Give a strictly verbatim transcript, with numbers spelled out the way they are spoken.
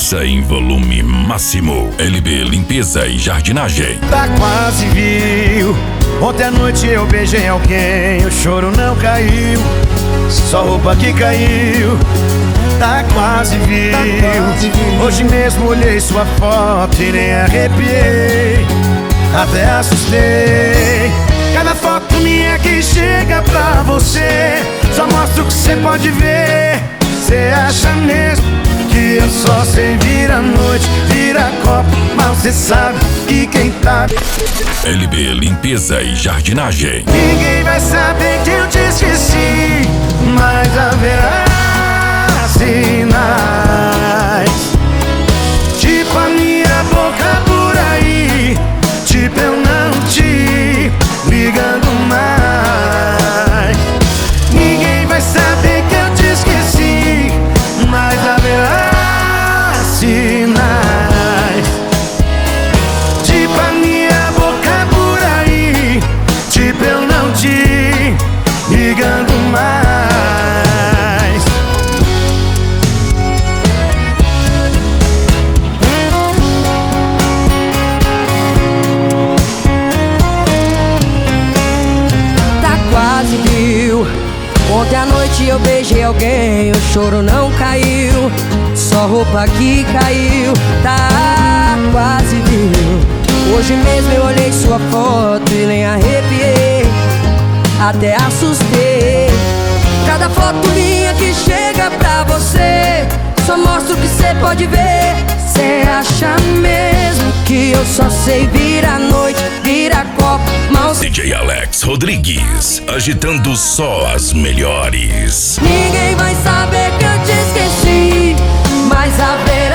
Ouça em volume máximo. L B Limpeza e Jardinagem. Tá quase viu. Ontem à noite eu beijei alguém, o choro não caiu, só roupa que caiu. Tá quase viu. Hoje mesmo olhei sua foto e nem arrepiei, até assustei. Cada foto minha que chega pra você só mostra o que cê pode ver. Cê acha mesmo que eu só sei vir à noite, vira copo, mas cê sabe que quem tá... L B Limpeza e Jardinagem. Ninguém vai saber que eu te esqueci, mas haverá sinais, tipo a minha boca por aí, tipo eu não te ligando mais. Ninguém vai saber que eu te esqueci, mas haverá sinais, tipo a minha boca por aí, tipo eu não te ligando mais. Tá quase viu. Ontem à noite eu beijei alguém, o choro não caiu, só roupa que caiu. Tá quase viu. Hoje mesmo eu olhei sua foto e nem arrepiei, até assustei. Cada foto minha que chega pra você só mostra o que cê pode ver. Cê acha mesmo que eu só sei vir à noite, vira copo, mal... D J Alex Rodrigues, agitando só as melhores. Ninguém vai saber que eu te esqueci, mas haverá